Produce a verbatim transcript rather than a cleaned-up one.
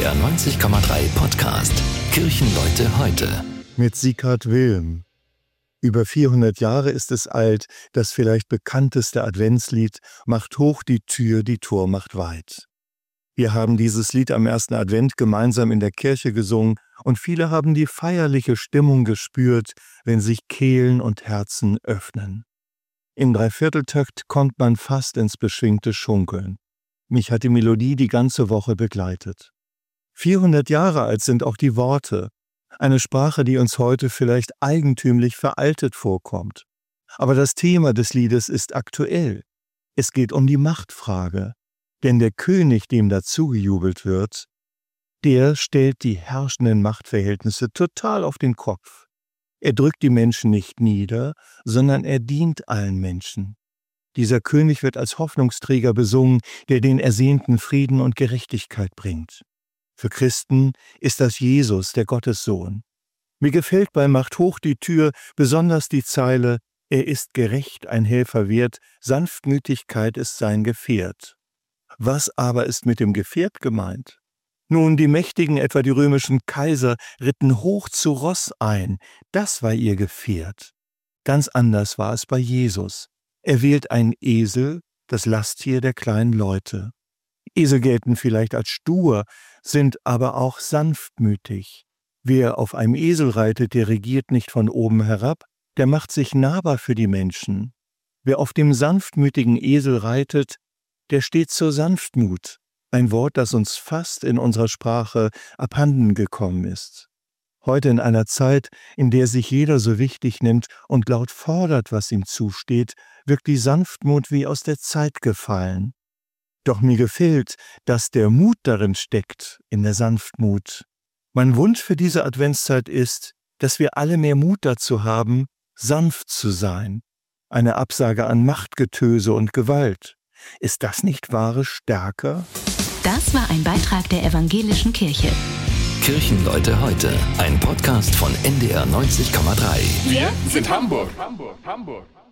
R neunzig Komma drei Podcast Kirchenleute heute. Mit Sieghard Wilm. Über vierhundert Jahre ist es alt, das vielleicht bekannteste Adventslied »Macht hoch die Tür, die Tor macht weit«. Wir haben dieses Lied am ersten Advent gemeinsam in der Kirche gesungen und viele haben die feierliche Stimmung gespürt, wenn sich Kehlen und Herzen öffnen. Im Dreivierteltakt kommt man fast ins beschwingte Schunkeln. Mich hat die Melodie die ganze Woche begleitet. vierhundert Jahre alt sind auch die Worte. Eine Sprache, die uns heute vielleicht eigentümlich veraltet vorkommt. Aber das Thema des Liedes ist aktuell. Es geht um die Machtfrage. Denn der König, dem dazugejubelt wird, der stellt die herrschenden Machtverhältnisse total auf den Kopf. Er drückt die Menschen nicht nieder, sondern er dient allen Menschen. Dieser König wird als Hoffnungsträger besungen, der den ersehnten Frieden und Gerechtigkeit bringt. Für Christen ist das Jesus, der Gottessohn. Mir gefällt bei »Macht hoch die Tür« besonders die Zeile »Er ist gerecht, ein Helfer wert, Sanftmütigkeit ist sein Gefährt«. Was aber ist mit dem Gefährt gemeint? Nun, die Mächtigen, etwa die römischen Kaiser, ritten hoch zu Ross ein. Das war ihr Gefährt. Ganz anders war es bei Jesus. Er wählt einen Esel, das Lasttier der kleinen Leute. Esel gelten vielleicht als stur, sind aber auch sanftmütig. Wer auf einem Esel reitet, der regiert nicht von oben herab, der macht sich nahbar für die Menschen. Wer auf dem sanftmütigen Esel reitet, der steht zur Sanftmut, ein Wort, das uns fast in unserer Sprache abhanden gekommen ist. Heute in einer Zeit, in der sich jeder so wichtig nimmt und laut fordert, was ihm zusteht, wirkt die Sanftmut wie aus der Zeit gefallen. Doch mir gefällt, dass der Mut darin steckt, in der Sanftmut. Mein Wunsch für diese Adventszeit ist, dass wir alle mehr Mut dazu haben, sanft zu sein. Eine Absage an Machtgetöse und Gewalt. Ist das nicht wahre Stärke? Das war ein Beitrag der Evangelischen Kirche. Kirchenleute heute, ein Podcast von N D R neunzig Komma drei. Wir sind Hamburg. Hamburg, Hamburg.